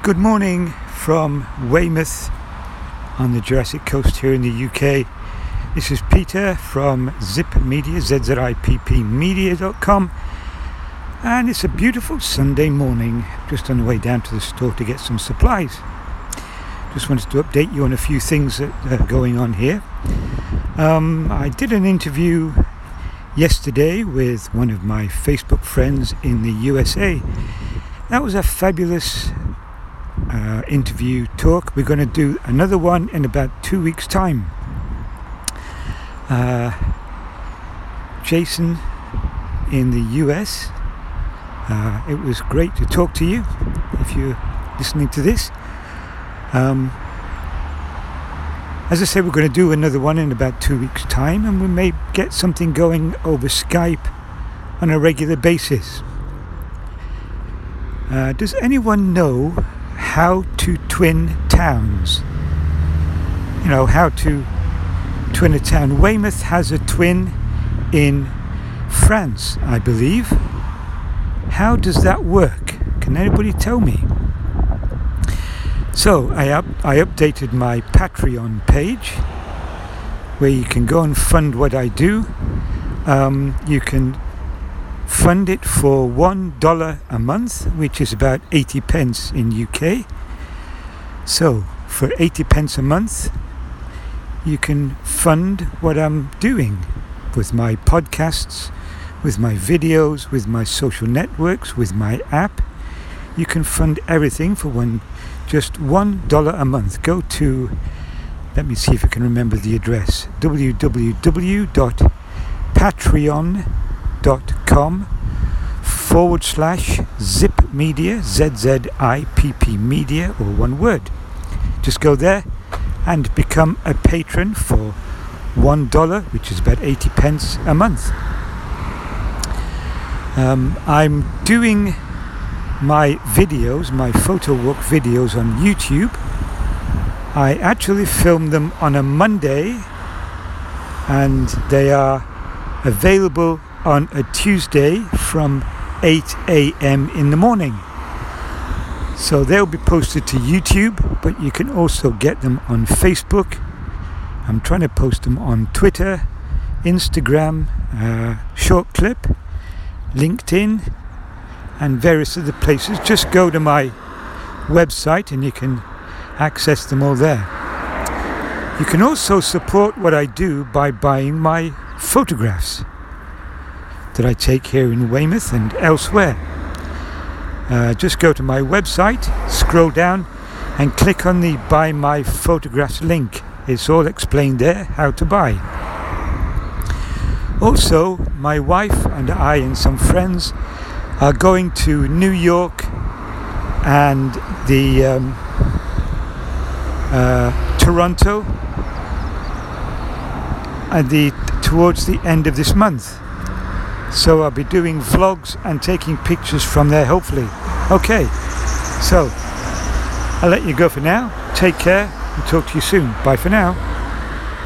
Good morning from Weymouth on the Jurassic Coast here in the UK. This is Peter from Zip Media, ZZIPPmedia.com, and it's a beautiful Sunday morning, just on the way down to the store to get some supplies. Just wanted to update you on a few things that are going on here. I did an interview yesterday with one of my Facebook friends in the USA. That was a fabulous interview talk. We're going to do another one in about 2 weeks' time. Jason in the US, it was great to talk to you if you're listening to this. As I said, we're going to do another one in about 2 weeks' time, and we may get something going over Skype on a regular basis. Does anyone know how to twin towns? You know, how to twin a town. Weymouth has a twin in France, I believe. How does that work? Can anybody tell me? So I updated my Patreon page, where you can go and fund what I do. You can fund it for $1 a month, which is about 80 pence in UK. So for 80 pence a month, you can fund what I'm doing with my podcasts, with my videos, with my social networks, with my app. You can fund everything for just $1 a month. Go to, let me see if I can remember the address, www.patreon.com/Zip Media, ZZIPP Media, or one word. Just go there and become a patron for $1, which is about 80 pence a month. I'm doing my videos, my photo walk videos on YouTube. I actually filmed them on a Monday, and they are available on a Tuesday from 8 a.m. in the morning. So they'll be posted to YouTube, but you can also get them on Facebook. I'm trying to post them on Twitter, Instagram, Short Clip, LinkedIn, and various other places. Just go to my website and you can access them all there. You can also support what I do by buying my photographs that I take here in Weymouth and elsewhere. Just go to my website, scroll down and click on the Buy My Photographs link. It's all explained there how to buy. Also, my wife and I and some friends are going to New York and the Toronto and towards the end of this month. So I'll be doing vlogs and taking pictures from there, hopefully. Okay, so I'll let you go for now. Take care and talk to you soon. Bye for now.